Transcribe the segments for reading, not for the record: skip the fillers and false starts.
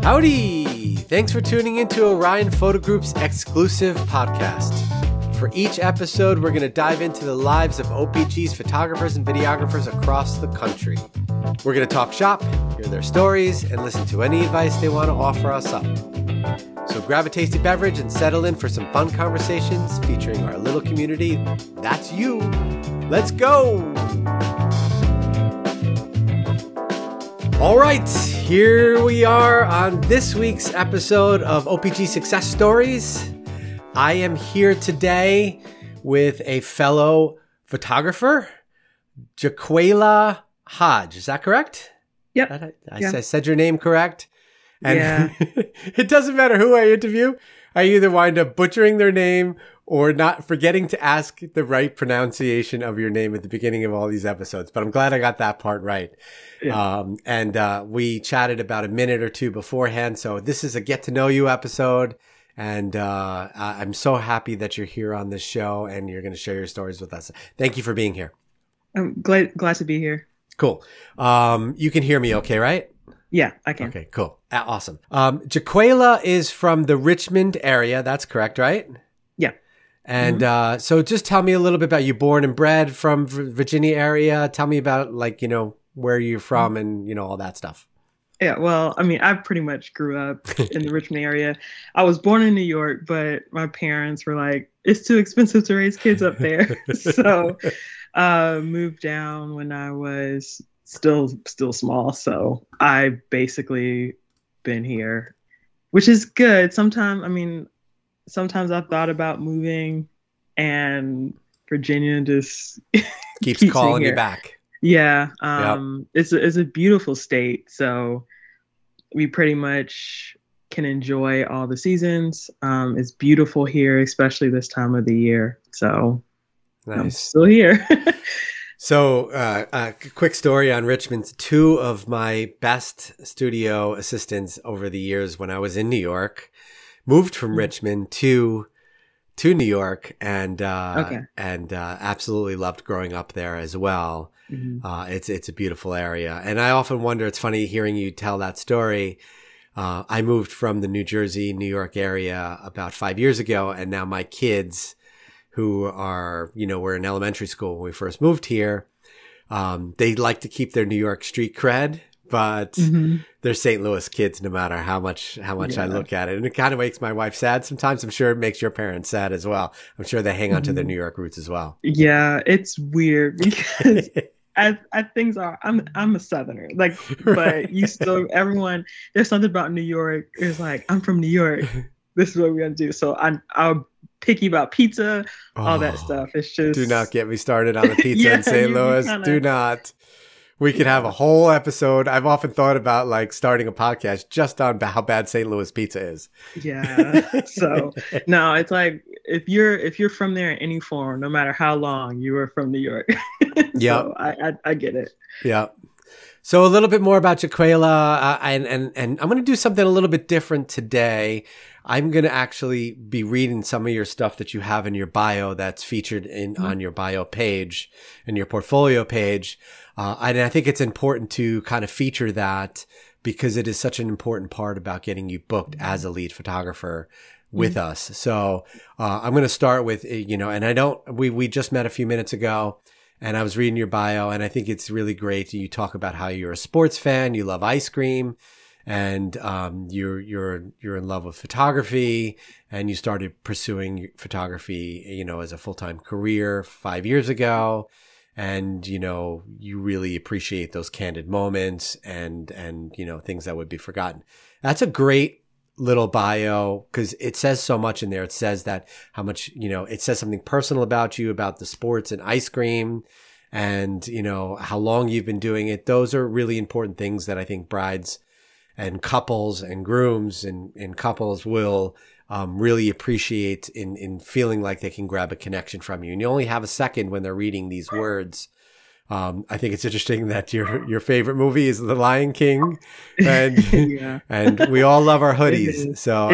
Howdy! Thanks for tuning into Orion Photo Group's exclusive podcast. For each episode, we're going to dive into the lives of OPG's photographers and videographers across the country. We're going to talk shop, hear their stories, and listen to any advice they want to offer us up. So grab a tasty beverage and settle in for some fun conversations featuring our little community. That's you. Let's go! All right, here we are on this week's episode of OPG Success Stories. I am here today with a fellow photographer, Jaquela Hodge. Is that correct? Yep. I said your name correct? And yeah. It doesn't matter who I interview. I either wind up butchering their name or not forgetting to ask the right pronunciation of your name at the beginning of all these episodes. But I'm glad I got that part right. Yeah. We chatted about a minute or two beforehand. So this is a get to know you episode. And I'm so happy that you're here on this show and you're going to share your stories with us. Thank you for being here. I'm glad to be here. Cool. You can hear me okay, right? Yeah, I can. Okay, cool. Awesome. Jaquela is from the Richmond area. That's correct, right? Yeah. And so just tell me a little bit about you. Born and bred from Virginia area. Tell me about where you're from and, all that stuff. Yeah, well, I mean, I pretty much grew up in the Richmond area. I was born in New York, but my parents were like, it's too expensive to raise kids up there. So moved down when I was still small. So I've basically been here, which is good. Sometimes I've thought about moving and Virginia just keeps calling you back. Yeah. Yep. It's a beautiful state. So we pretty much can enjoy all the seasons. It's beautiful here, especially this time of the year. So nice. I'm still here. So a quick story on Richmond. Two of my best studio assistants over the years when I was in New York moved from Richmond to New York and absolutely loved growing up there as well. Mm-hmm. It's a beautiful area. And I often wonder, it's funny hearing you tell that story. I moved from the New Jersey, New York area about 5 years ago. And now my kids who are, were in elementary school when we first moved here, they like to keep their New York street cred, but they're St. Louis kids no matter how much I look at it. And it kind of makes my wife sad sometimes. I'm sure it makes your parents sad as well. I'm sure they hang on to their New York roots as well. Yeah, it's weird because as things are, I'm a Southerner, but you still, everyone, there's something about New York. It's like, I'm from New York. This is what we're going to do. So I'll picky about pizza, all that stuff. It's just... Do not get me started on the pizza in St. Louis. Do not. We could have a whole episode. I've often thought about starting a podcast just on how bad St. Louis pizza is. Yeah. So no, it's like if you're from there in any form, no matter how long you were from New York. Yeah. So I get it. Yeah. So a little bit more about Jaquela, and I'm going to do something a little bit different today. I'm going to actually be reading some of your stuff that you have in your bio that's featured on your bio page and your portfolio page. And I think it's important to kind of feature that because it is such an important part about getting you booked as a lead photographer with us. So I'm going to start with, and we just met a few minutes ago. And I was reading your bio, and I think it's really great. You talk about how you're a sports fan, you love ice cream, and you're in love with photography, and you started pursuing photography, as a full-time career 5 years ago. And you really appreciate those candid moments and things that would be forgotten. That's a great little bio because it says so much in there. It says that how much, it says something personal about you, about the sports and ice cream and, how long you've been doing it. Those are really important things that I think brides and couples and grooms and couples will really appreciate in feeling like they can grab a connection from you. And you only have a second when they're reading these words. I think it's interesting that your favorite movie is The Lion King, and and we all love our hoodies. So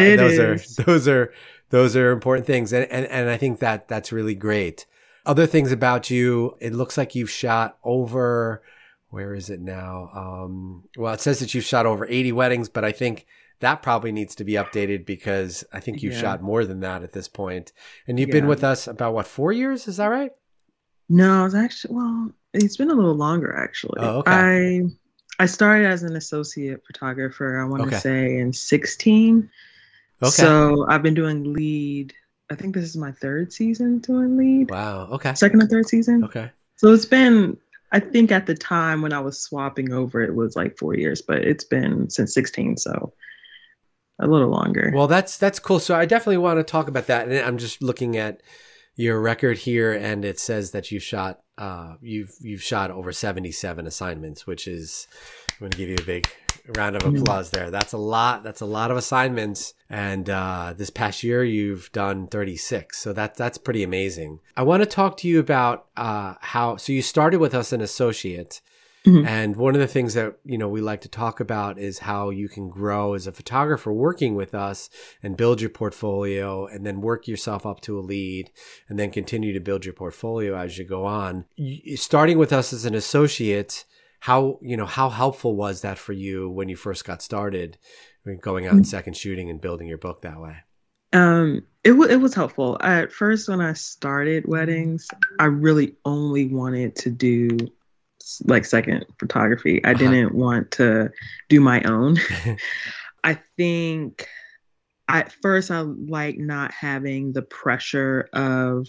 those are important things, and I think that's really great. Other things about you, it looks like you've shot over, where is it now? Well, it says that you've shot over 80 weddings, but I think that probably needs to be updated because I think you've Yeah. shot more than that at this point. And you've Yeah. been with us about what, 4 years? Is that right? No, it's actually, well, it's been a little longer actually. Oh, okay. I started as an associate photographer, I want to Okay. say in 16. Okay. So I've been doing lead. I think this is my third season doing lead. Wow. Okay. Second or third season. Okay. So it's been, I think at the time when I was swapping over, it was like 4 years, but it's been since 16. So a little longer. Well, that's cool. So I definitely want to talk about that. And I'm just looking at your record here, and it says that you've shot over 77 assignments, which is, I'm going to give you a big round of applause there. That's a lot. That's a lot of assignments. And this past year, you've done 36. So that's pretty amazing. I want to talk to you about so you started with us an associate. Mhm. And one of the things that, we like to talk about is how you can grow as a photographer working with us and build your portfolio and then work yourself up to a lead and then continue to build your portfolio as you go on. Starting with us as an associate, how helpful was that for you when you first got started, going out and second shooting and building your book that way? It was helpful. At first, when I started weddings, I really only wanted to do like second photography. I didn't want to do my own. I think at first I like not having the pressure of,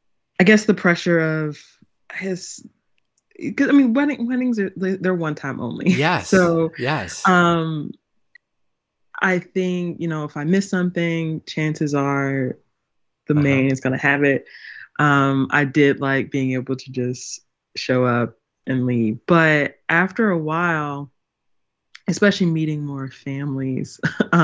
his, because I mean, weddings are, they're one time only. Yes. So yes. I think, if I miss something, chances are the main is going to have it. I did like being able to just show up and leave. But after a while, especially meeting more families,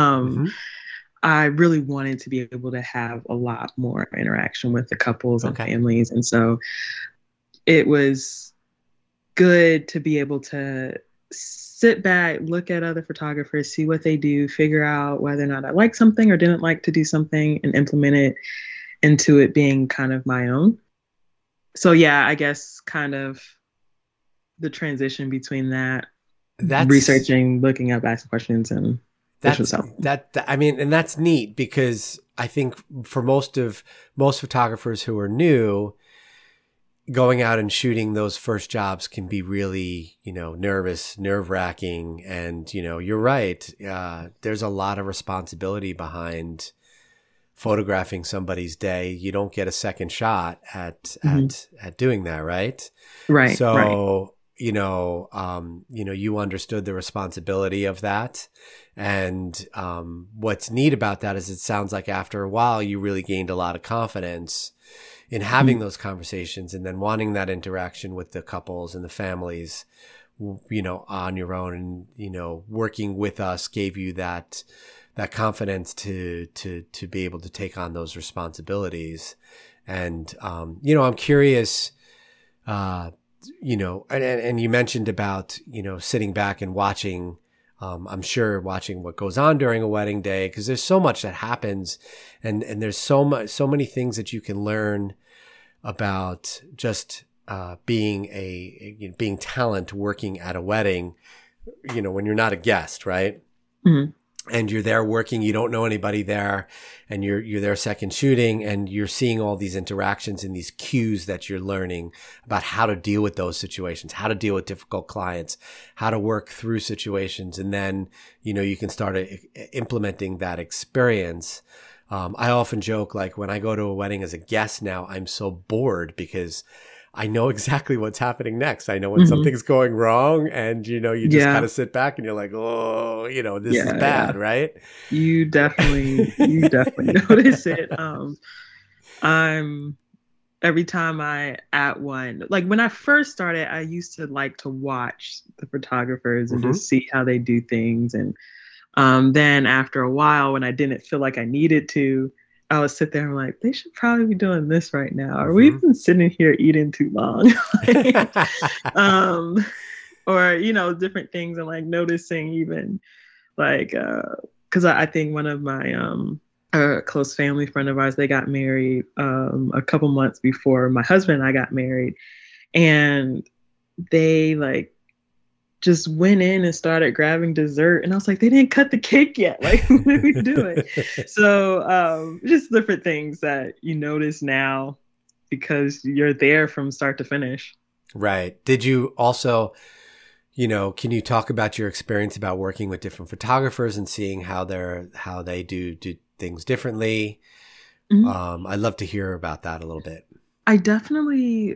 I really wanted to be able to have a lot more interaction with the couples and families. And so it was good to be able to sit back, look at other photographers, see what they do, figure out whether or not I like something or didn't like to do something, and implement it into it being kind of my own. So yeah, I guess kind of the transition between that's researching, looking up, asking questions, and and that's neat because I think for most photographers who are new, going out and shooting those first jobs can be really, nervous, nerve-wracking. And, you're right. There's a lot of responsibility behind photographing somebody's day. You don't get a second shot at doing that, right? Right. So, you understood the responsibility of that. And what's neat about that is it sounds like after a while, you really gained a lot of confidence in having those conversations and then wanting that interaction with the couples and the families, on your own, and, working with us gave you that confidence to be able to take on those responsibilities. And, I'm curious, and you mentioned about, sitting back and watching, I'm sure watching what goes on during a wedding day, because there's so much that happens and there's so many things that you can learn about just being talent working at a wedding, when you're not a guest, right? Mm-hmm. And you're there working, you don't know anybody there, and you're there second shooting, and you're seeing all these interactions and these cues that you're learning about how to deal with those situations, how to deal with difficult clients, how to work through situations. And then, you can start implementing that experience. I often joke, like when I go to a wedding as a guest now, I'm so bored because I know exactly what's happening next. I know when something's going wrong, and you just kind of sit back and you're like, oh, this is bad, right? You definitely notice it. I'm every time I at one, like when I first started, I used to like to watch the photographers and just see how they do things. And then after a while, when I didn't feel like I needed to, I would sit there and I'm like, they should probably be doing this right now. Or we've been sitting here eating too long. Or, different things, and like noticing even like, cause I think one of my, a close family friend of ours, they got married, a couple months before my husband and I got married, and they like just went in and started grabbing dessert, and I was like, they didn't cut the cake yet. Like, what are we doing? So just different things that you notice now because you're there from start to finish. Right. Did you also, can you talk about your experience about working with different photographers and seeing how they do things differently? Mm-hmm. I'd love to hear about that a little bit. I definitely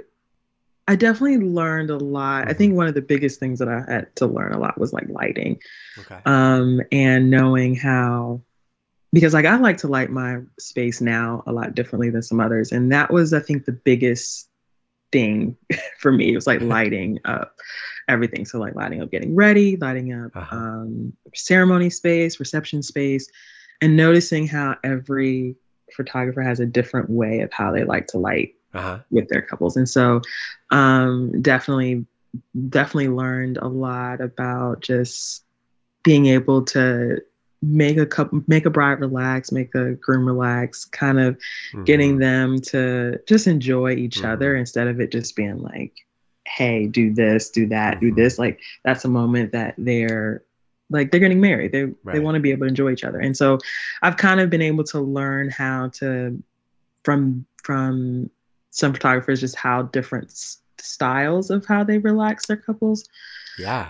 learned a lot. I think one of the biggest things that I had to learn a lot was like lighting. Okay. And knowing how, because like I like to light my space now a lot differently than some others. And that was, I think, the biggest thing for me. It was like lighting up everything. So like lighting up getting ready, lighting up ceremony space, reception space, and noticing how every photographer has a different way of how they like to light with their couples. And so definitely learned a lot about just being able to make a bride relax, make a groom relax, kind of getting them to just enjoy each other instead of it just being like, hey, do this, do that, do this. Like that's a moment that they're getting married. They want to be able to enjoy each other. And so I've kind of been able to learn how to, from some photographers, just how different styles of how they relax their couples. Yeah.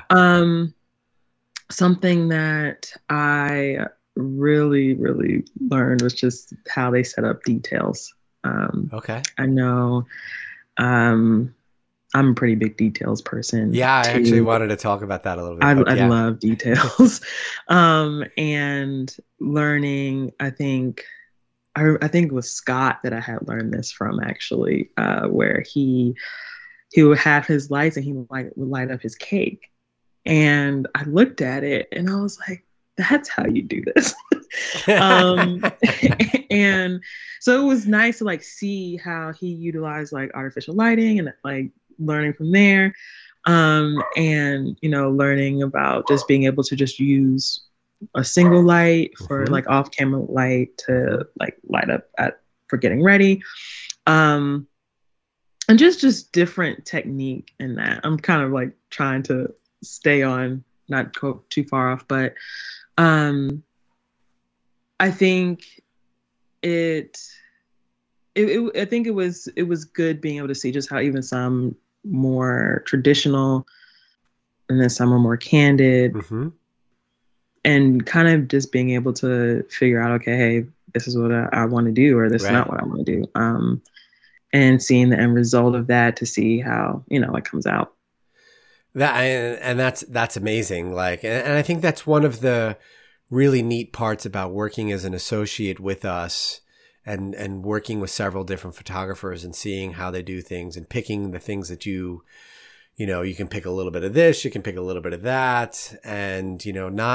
Something that I really, really learned was just how they set up details. Okay. I know I'm a pretty big details person. Yeah, I actually wanted to talk about that a little bit. I love details. And learning, I think it was Scott that I had learned this from, actually, where he would have his lights and he would light up his cake. And I looked at it and I was like, that's how you do this. And so it was nice to like see how he utilized like artificial lighting and like learning from there. And, learning about just being able to just use a single light for like off camera light to like light up for getting ready. And just different technique in that. I'm kind of like trying to stay on, not go too far off, but I think I think it was good being able to see just how even some more traditional and then some are more candid, and kind of just being able to figure out, okay, hey, this is what I want to do, or this is not what I want to do. And seeing the end result of that to see how, it comes out. That's amazing. Like, and I think that's one of the really neat parts about working as an associate with us and working with several different photographers and seeing how they do things and picking the things that you can pick a little bit of this, you can pick a little bit of that. And,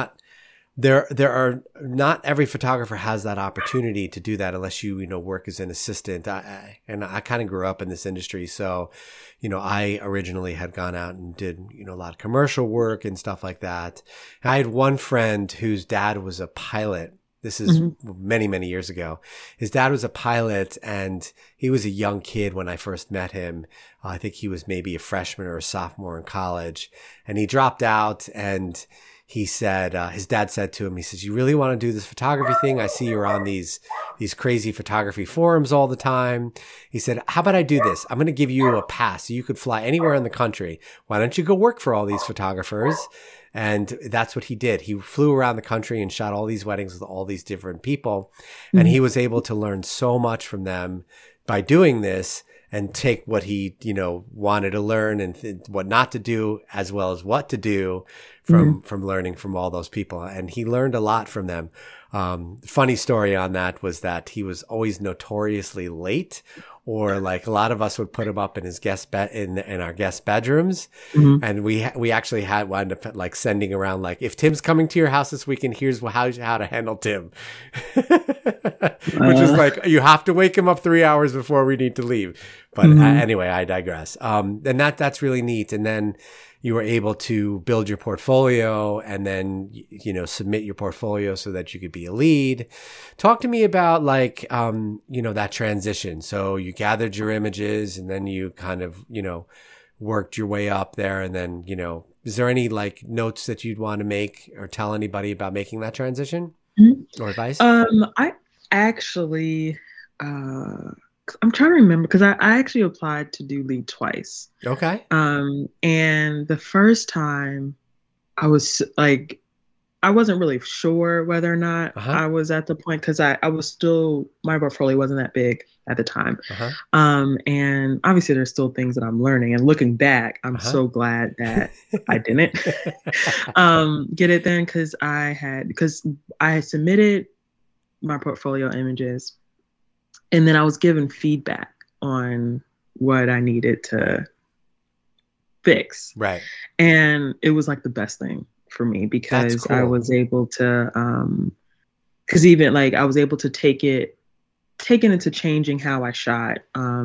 not every photographer has that opportunity to do that unless you work as an assistant. I kind of grew up in this industry. So, I originally had gone out and did, a lot of commercial work and stuff like that. I had one friend whose dad was a pilot. This is many, many years ago. His dad was a pilot and he was a young kid when I first met him. I think he was maybe a freshman or a sophomore in college, and he dropped out. And he said, his dad said to him, he says, you really want to do this photography thing? I see you're on these crazy photography forums all the time. He said, how about I do this? I'm going to give you a pass so you could fly anywhere in the country. Why don't you go work for all these photographers? And that's what he did. He flew around the country and shot all these weddings with all these different people. And he was able to learn so much from them by doing this, and take what he, wanted to learn and what not to do, as well as what to do from learning from all those people. And he learned a lot from them. Funny story on that was that he was always notoriously late, or like a lot of us would put him up in his in our guest bedrooms. And we actually had wound up like sending around, like, if Tim's coming to your house this weekend, here's how to handle Tim. Which is like, you have to wake him up 3 hours before we need to leave. But anyway, I digress. And that's really neat. And then you were able to build your portfolio and then, submit your portfolio so that you could be a lead. Talk to me about like, that transition. So you gathered your images and then you kind of, worked your way up there, and then, Is there any like notes that you'd want to make or tell anybody about making that transition or advice? I actually, I'm trying to remember because I actually applied to do lead twice. Okay. And the first time I was like, I wasn't really sure whether or not I was at the point because I was still, my portfolio wasn't that big at the time. And obviously there's still things that I'm learning, and looking back, I'm so glad that I didn't get it then, because I had submitted my portfolio images, and then I was given feedback on what I needed to fix. Right. And it was like the best thing for me, because I was able to, because even like I was able to take it into changing how I shot.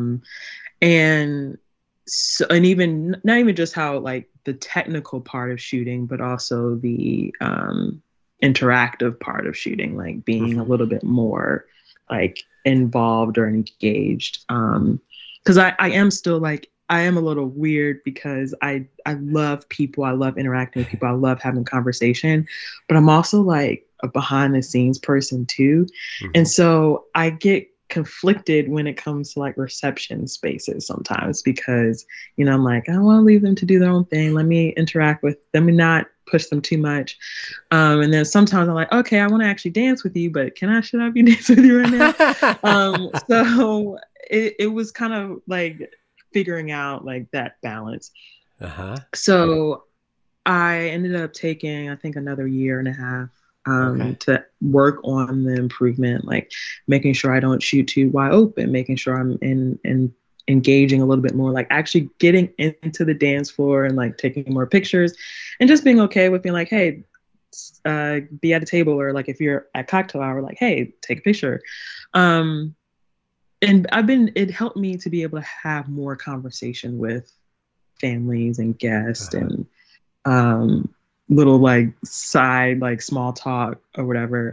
And so, and even not even just how like the technical part of shooting, but also the interactive part of shooting, like being a little bit more like involved or engaged. Because I am still like, I am a little weird because I love people. I love interacting with people. I love having conversation, but I'm also like a behind the scenes person too. And so I get conflicted when it comes to like reception spaces sometimes, because, you know, I'm like, I want to leave them to do their own thing. Let me interact with them and not push them too much. And then sometimes I'm like, okay, I want to actually dance with you, but should I be dancing with you right now? So it was kind of like figuring out like that balance. So I ended up taking, I think, another year and a half to work on the improvement, like making sure I don't shoot too wide open, making sure I'm in engaging a little bit more, like actually getting into the dance floor and like taking more pictures, and just being okay with being like, hey, be at a table, or like if you're at cocktail hour, like, hey, take a picture. And it helped me to be able to have more conversation with families and guests, and little like side, like small talk or whatever.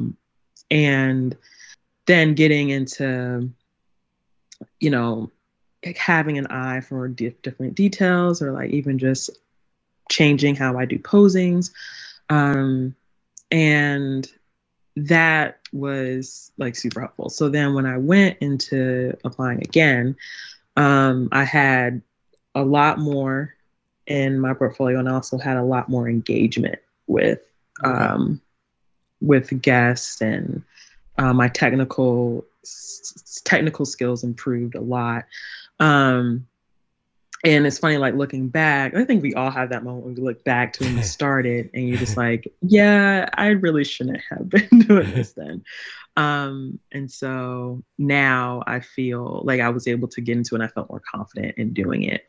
And then getting into, you know, like having an eye for different details, or like even just changing how I do posings. And that was like super helpful. So then when I went into applying again, I had a lot more in my portfolio, and also had a lot more engagement with guests, and my technical skills improved a lot. And it's funny, like looking back, I think we all have that moment when we look back to when we started, and you're just like, yeah, I really shouldn't have been doing this then. And so now I feel like I was able to get into it, and I felt more confident in doing it.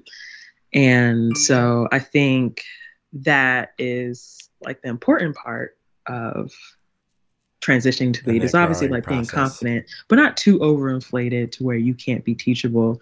And so I think that is like the important part of transitioning to lead, is obviously like being confident, but not too overinflated to where you can't be teachable.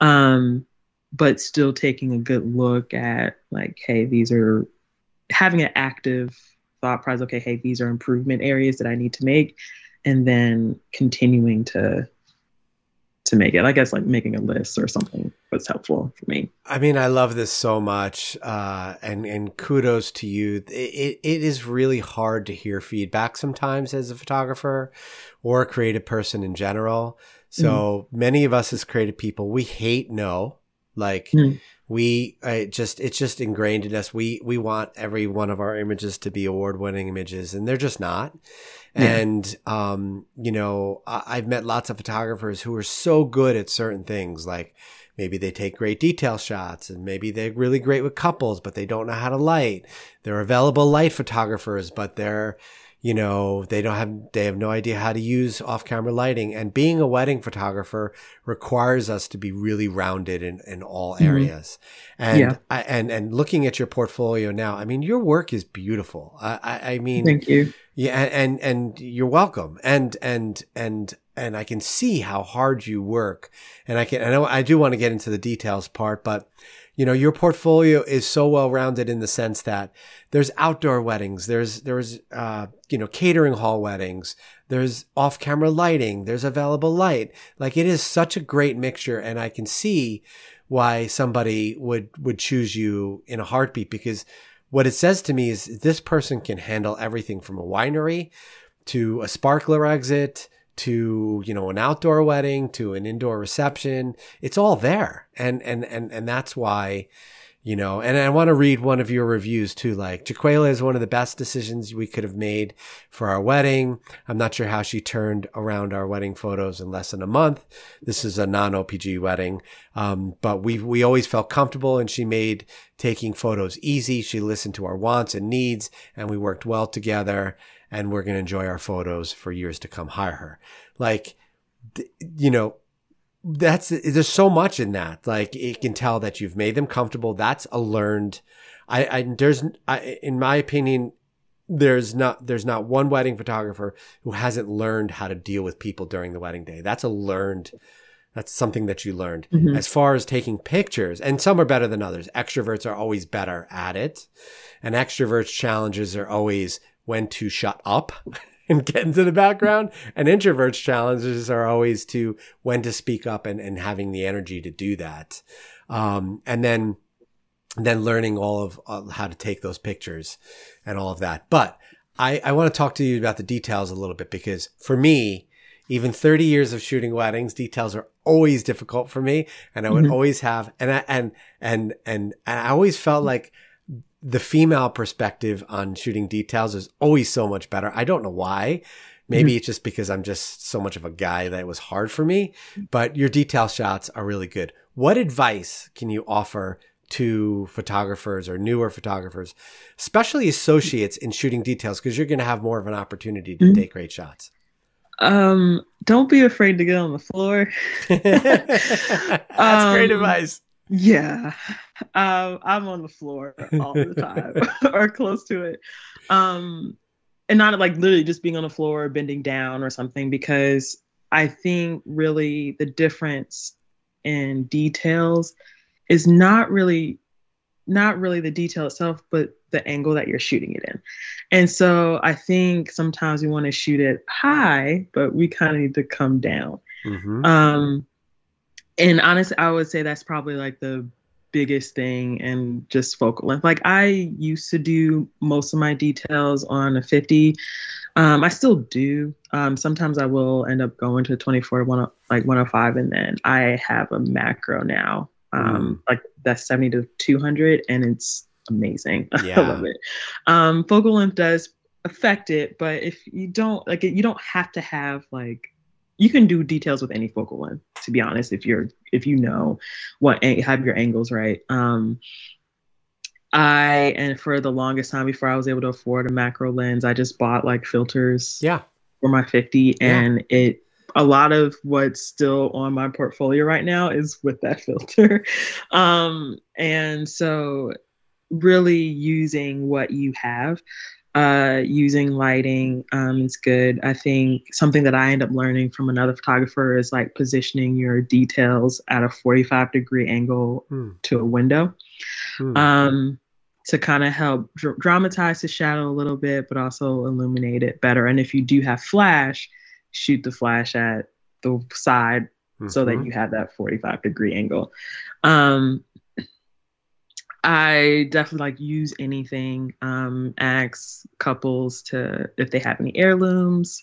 But still taking a good look at like, hey, these are having an active thought process. Okay, hey, these are improvement areas that I need to make, and then continuing to make it. I guess like making a list or something was helpful for me. I mean, I love this so much, and kudos to you. It is really hard to hear feedback sometimes as a photographer or a creative person in general. So many of us as creative people, we hate no. Like it's just ingrained in us. We want every one of our images to be award-winning images, and they're just not. Yeah. And, you know, I've met lots of photographers who are so good at certain things. Like maybe they take great detail shots, and maybe they're really great with couples, but they don't know how to light. They're available light photographers, but they're, you know, they have no idea how to use off-camera lighting. And being a wedding photographer requires us to be really rounded in all areas. And and looking at your portfolio now, I mean, your work is beautiful. I mean, thank you. Yeah, and you're welcome. And I can see how hard you work. And I do want to get into the details part, but you know, your portfolio is so well-rounded in the sense that there's outdoor weddings, there's you know, catering hall weddings, there's off-camera lighting, there's available light. Like, it is such a great mixture, and I can see why somebody would choose you in a heartbeat, because what it says to me is this person can handle everything from a winery to a sparkler exit to, an outdoor wedding to an indoor reception. It's all there. And that's why, and I want to read one of your reviews too. Like, Jaquela is one of the best decisions we could have made for our wedding. I'm not sure how she turned around our wedding photos in less than a month. This is a non-OPG wedding. But we always felt comfortable, and she made taking photos easy. She listened to our wants and needs, and we worked well together, and we're going to enjoy our photos for years to come. Hire her. Like, there's so much in that. Like, it can tell that you've made them comfortable. That's a learned, in my opinion, there's not one wedding photographer who hasn't learned how to deal with people during the wedding day. That's something that you learned. Mm-hmm. As far as taking pictures, and some are better than others. Extroverts are always better at it. And extroverts' challenges are always when to shut up and get into the background. And introverts' challenges are always to when to speak up and having the energy to do that. And then learning all of how to take those pictures and all of that. But I want to talk to you about the details a little bit, because for me, even 30 years of shooting weddings, details are always difficult for me. And I would always have, and I always felt like the female perspective on shooting details is always so much better. I don't know why. Maybe it's just because I'm just so much of a guy that it was hard for me, but your detail shots are really good. What advice can you offer to photographers or newer photographers, especially associates in shooting details? Because you're going to have more of an opportunity to take great shots. Don't be afraid to get on the floor. That's great advice. Yeah. I'm on the floor all the time or close to it. And not like literally just being on the floor or bending down or something, because I think really the difference in details is not really the detail itself, but the angle that you're shooting it in. And so I think sometimes we want to shoot it high, but we kind of need to come down. Mm-hmm. And honestly, I would say that's probably like the biggest thing, and just focal length. Like, I used to do most of my details on a 50. I still do. Sometimes I will end up going to 24 like 105, and then I have a macro now. Like that's 70 to 200, and it's amazing. Yeah. I love it. Focal length does affect it, but if you don't like it, you don't have to have like, you can do details with any focal length, to be honest, if you know have your angles right. And for the longest time before I was able to afford a macro lens, I just bought like filters for my 50, and a lot of what's still on my portfolio right now is with that filter. And so really using what you have, using lighting is good. I think something that I end up learning from another photographer is like positioning your details at a 45-degree angle to a window, to kind of help dramatize the shadow a little bit, but also illuminate it better. And if you do have flash, shoot the flash at the side so that you have that 45-degree angle. I definitely like use anything. Ask couples if they have any heirlooms.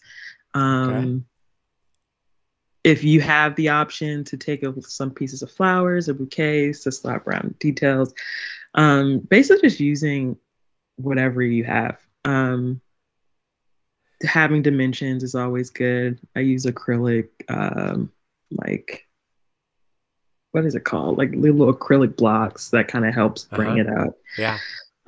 If you have the option to take some pieces of flowers or bouquets to slap around details. Basically just using whatever you have. Having dimensions is always good. I use acrylic, like, what is it called? Like little acrylic blocks that kind of helps bring it up. Yeah.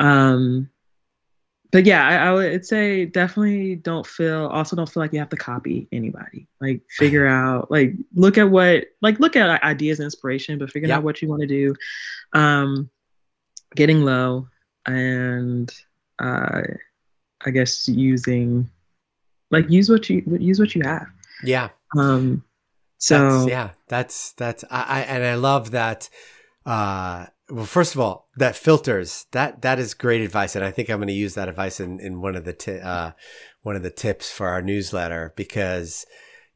But yeah, I would say definitely don't feel like you have to copy anybody. Like figure out, like look at ideas and inspiration, but figure out what you want to do. Getting low, and I guess use what you have. Yeah. So I love that. Well, first of all, that filters, that is great advice. And I think I'm going to use that advice in one of the tips for our newsletter, because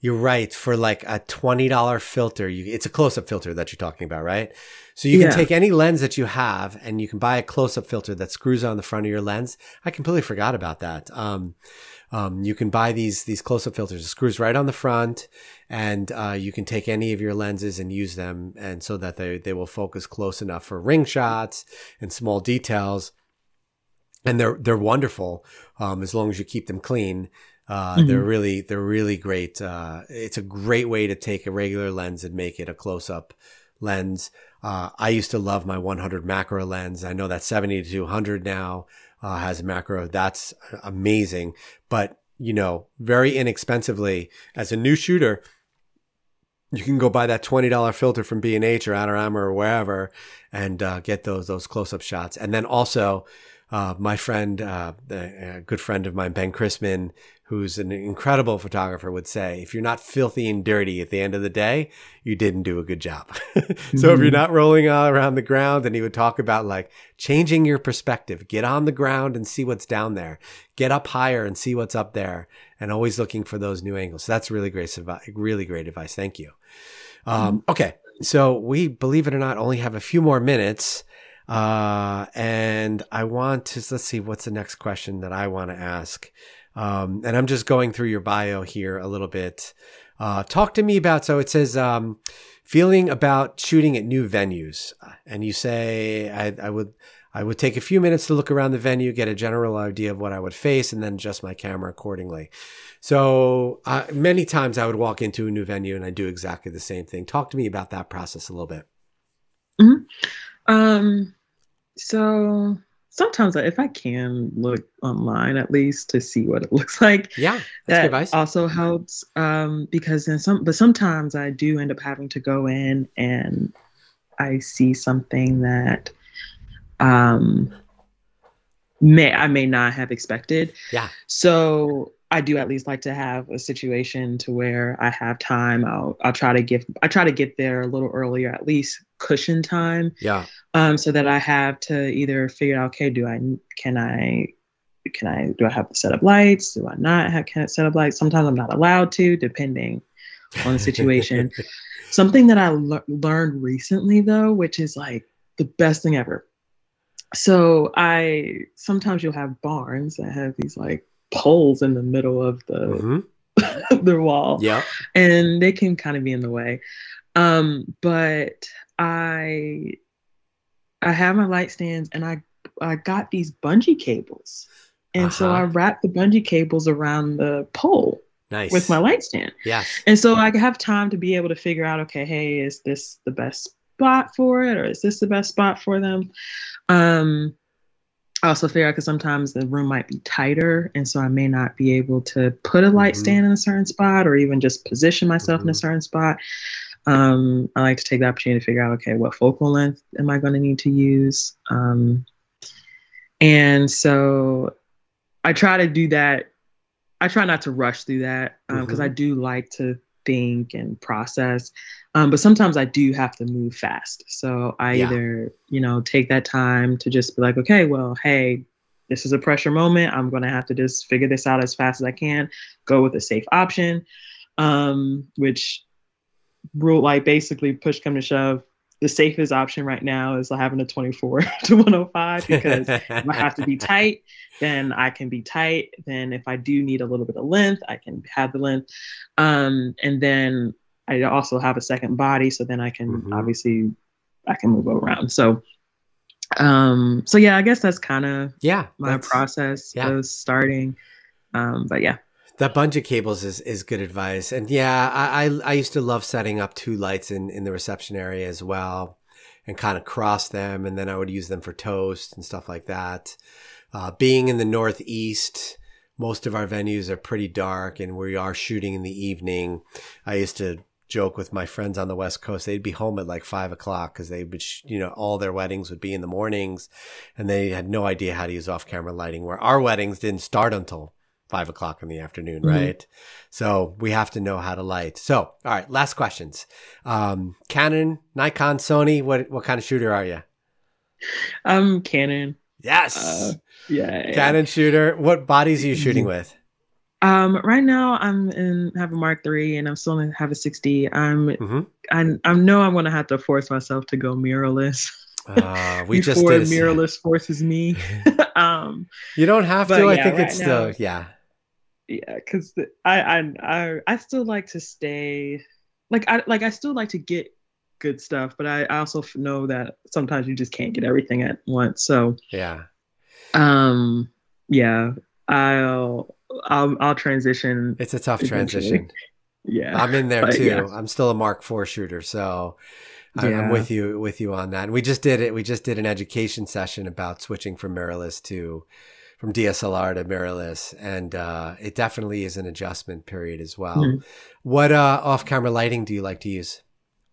You're right. For like a $20 filter, it's a close-up filter that you're talking about, right? So you can take any lens that you have and you can buy a close-up filter that screws on the front of your lens. I completely forgot about that. You can buy these close-up filters. It screws right on the front, and you can take any of your lenses and use them, and so that they will focus close enough for ring shots and small details. And they're wonderful as long as you keep them clean. They're really great. It's a great way to take a regular lens and make it a close-up lens. I used to love my 100 macro lens. I know that 70 to 200 now has a macro. That's amazing. But, very inexpensively, as a new shooter, you can go buy that $20 filter from B&H or Adorama or wherever and get those close-up shots. And then also, my friend, a good friend of mine, Ben Chrisman, who's an incredible photographer, would say, if you're not filthy and dirty at the end of the day, you didn't do a good job. So if you're not rolling around the ground, and he would talk about like changing your perspective, get on the ground and see what's down there, get up higher and see what's up there, and always looking for those new angles. So that's really great advice. Thank you. Okay. So we, believe it or not, only have a few more minutes. And I want to, let's see, what's the next question that I want to ask? And I'm just going through your bio here a little bit. Talk to me about, so it says, feeling about shooting at new venues. And you say, I would take a few minutes to look around the venue, get a general idea of what I would face, and then adjust my camera accordingly. So, many times I would walk into a new venue and I do exactly the same thing. Talk to me about that process a little bit. So sometimes if I can look online at least to see what it looks like, that's that good advice. Also helps. Because sometimes I do end up having to go in and I see something that I may not have expected. Yeah. So I do at least like to have a situation to where I have time. I'll try to get there a little earlier, at least cushion time. Yeah. So that I have to either figure out, okay, do I have to set up lights? Do I not can I set up lights? Sometimes I'm not allowed to, depending on the situation. Something that I learned recently though, which is like the best thing ever. So sometimes you'll have barns that have these like poles in the middle of the the wall. Yeah. And they can kind of be in the way. But I have my light stands and I got these bungee cables. And so I wrapped the bungee cables around the pole with my light stand. Yes. And so I have time to be able to figure out, okay, hey, is this the best spot for it? Or is this the best spot for them? I also figure out because sometimes the room might be tighter. And so I may not be able to put a light stand in a certain spot or even just position myself in a certain spot. I like to take the opportunity to figure out, okay, what focal length am I going to need to use? And so I try to do that. I try not to rush through that because I do like to think and process. But sometimes I do have to move fast. So I either, take that time to just be like, okay, well, hey, this is a pressure moment. I'm going to have to just figure this out as fast as I can, go with a safe option, which basically push come to shove. The safest option right now is having a 24 to 105 because if I have to be tight, then I can be tight. Then if I do need a little bit of length, I can have the length. And then I also have a second body. So then I can obviously, I can move around. So yeah, I guess that's kind of my process of starting. But yeah. That bungee cables is good advice. And I used to love setting up two lights in the reception area as well and kind of cross them. And then I would use them for toast and stuff like that. Being in the Northeast, most of our venues are pretty dark and we are shooting in the evening. I used to joke with my friends on the West Coast. They'd be home at like 5 o'clock because they would, all their weddings would be in the mornings and they had no idea how to use off camera lighting, where our weddings didn't start until 5 o'clock in the afternoon, right? So we have to know how to light. So, all right, last questions. Canon, Nikon, Sony, what kind of shooter are you? Canon. Yes. Yeah. Canon shooter. What bodies are you shooting with? Right now have a Mark III and I'm still in have a 6D. Mm-hmm. I know I'm gonna have to force myself to go mirrorless We just before did mirrorless forces me. You don't have But to. I yeah, think right it's now, the yeah. yeah, because I still like to stay I still like to get good stuff, but I also know that sometimes you just can't get everything at once. So Yeah. um yeah, I'll transition It's a tough eventually. transition. Yeah. I'm in there But yeah. too. I'm still a Mark IV shooter, so I'm Yeah. with you on that. And we just did it. We just did an education session about switching from mirrorless to from DSLR to mirrorless, and it definitely is an adjustment period as well. Mhm. What off-camera lighting do you like to use?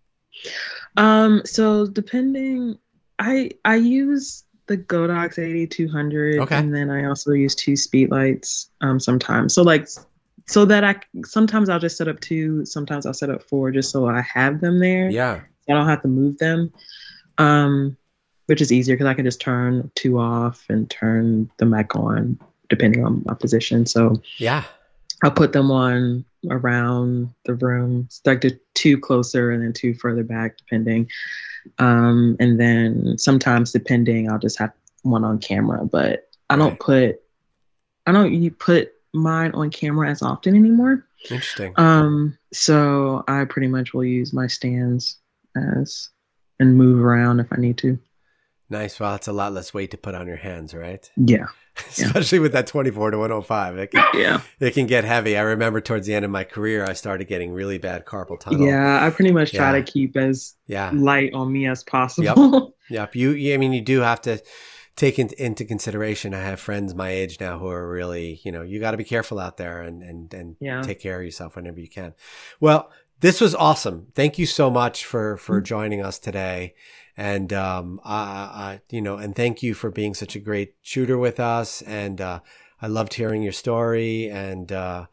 So depending, I use the Godox 8200, Okay. and then I also use two speed lights sometimes. So so that sometimes I'll just set up two, sometimes I'll set up four, just so I have them there. Yeah. I don't have to move them, um, which is easier because I can just turn two off and turn them back on depending on my position. So Yeah. I'll put them on around the room, like the two closer and then two further back, depending. And then sometimes, depending, I'll just have one on camera. But I don't you put mine on camera as often anymore. Interesting. So I pretty much will use my stands as and move around if I need to. Nice. Well, it's a lot less weight to put on your hands, right? Yeah. Especially with that 24 to 105. It can get heavy. I remember towards the end of my career, I started getting really bad carpal tunnel. Yeah, I pretty much try to keep as light on me as possible. Yep. You do have to take into consideration. I have friends my age now who are really, you got to be careful out there and take care of yourself whenever you can. Well, this was awesome. Thank you so much for joining us today. And, and thank you for being such a great shooter with us. And, I loved hearing your story. And,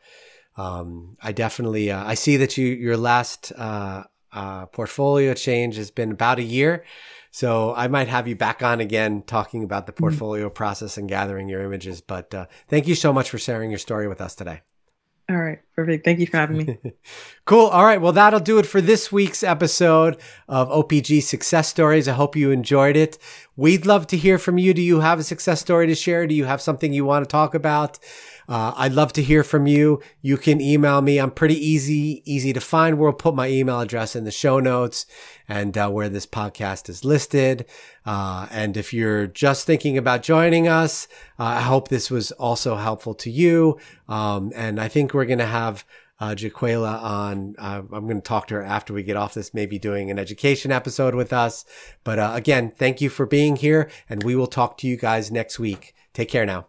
I definitely, I see that your last, portfolio change has been about a year. So I might have you back on again, talking about the portfolio process and gathering your images. But, thank you so much for sharing your story with us today. All right. Perfect. Thank you for having me. Cool. All right. Well, that'll do it for this week's episode of OPG Success Stories. I hope you enjoyed it. We'd love to hear from you. Do you have a success story to share? Do you have something you want to talk about? I'd love to hear from you. You can email me. I'm pretty easy to find. We'll put my email address in the show notes and where this podcast is listed. And if you're just thinking about joining us, I hope this was also helpful to you. And I think we're going to have Jaquela on. I'm going to talk to her after we get off this, maybe doing an education episode with us. But again, thank you for being here, and we will talk to you guys next week. Take care now.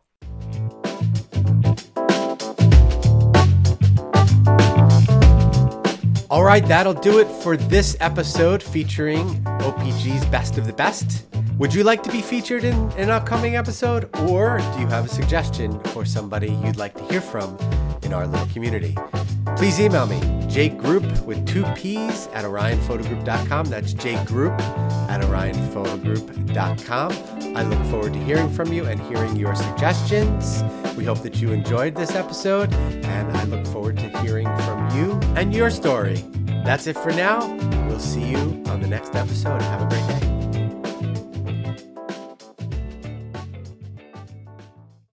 All right, that'll do it for this episode featuring OPG's Best of the Best. Would you like to be featured in an upcoming episode? Or do you have a suggestion for somebody you'd like to hear from in our little community? Please email me, jgroup with 2 P's at orionphotogroup.com. That's jgroup at orionphotogroup.com. I look forward to hearing from you and hearing your suggestions. We hope that you enjoyed this episode, and I look forward to hearing from you and your story. That's it for now. We'll see you on the next episode. Have a great day.